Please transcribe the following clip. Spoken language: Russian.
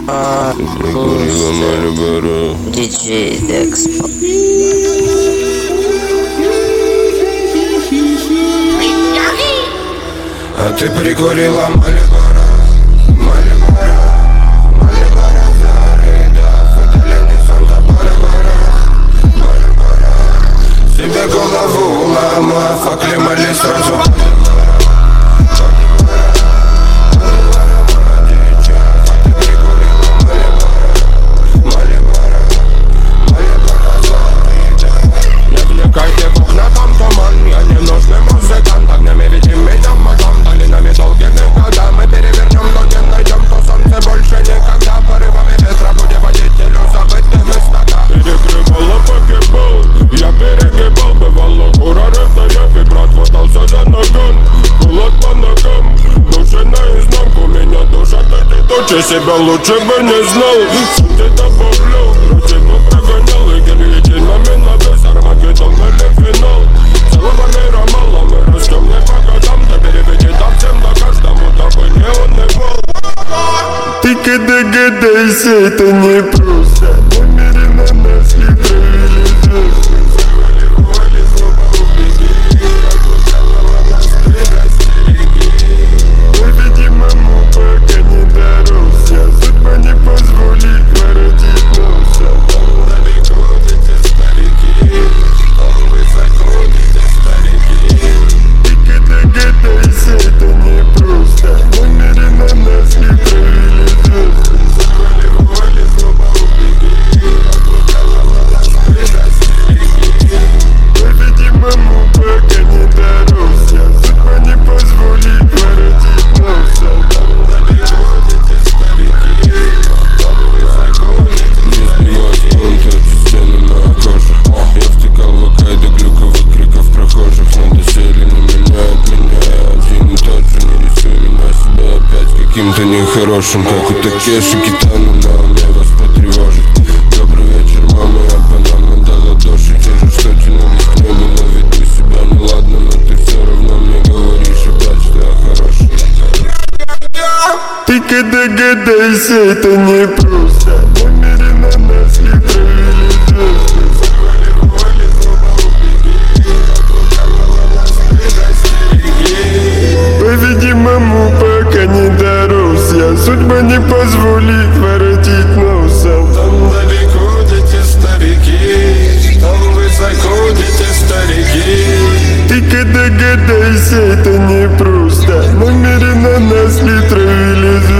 DJ Dexpo. А ты прикурила Малибора, Малибора, Малибора, Зарида, Фаталини, Санта-Барбара, Барбара. Себе голову ломав, оклемали сразу. Себя лучше бы не знал, сам ты добавлял, рутину прогонял и гильотинами на весь Армагеддон или финал. Целого мира мало, мы растем не по годам, да переведи там всем, да каждому, дабы не унывал. Ты когда гадайся, это не просто, намеренно нас не провели звезды. Завали злоба, убеги, окутала нас предостереги. По-видимому, пока не дорос, судьба не позволит воротить носа. Там далеко эти старики, там высоко эти старики. Ты когда гадайся, это не просто, намеренно нас не провели звезды. Завали злоба, убеги, окутала нас предостереги. По-видимому, пока не дорос, судьба не позволит воротить носа. Там далеко эти старики, там высоко эти старики. Стены на коже. Я втыкал в окай до глюковых криков прохожих. Надо сели на меня, от меня один и тот же. Не рисуй меня себя опять каким-то нехорошим, как у Такеши Китано, на уме вас потревожит. Добрый вечер, мама, я банально до ладоши. Те же, что тянулись к небу, но веду себя неладно. Но ты все равно мне говоришь опять, что я хороший. Ты когда гадайся, это не просто, намеренно нас не провели звезды. Завали злоба, убеги, окутала нас предостереги. По-видимому, пока не дорос, судьба не позволит воротить носа. Там далеко эти старики, там высоко эти старики. Ты когда гадайся, это не просто, намеренно нас не провели звезды.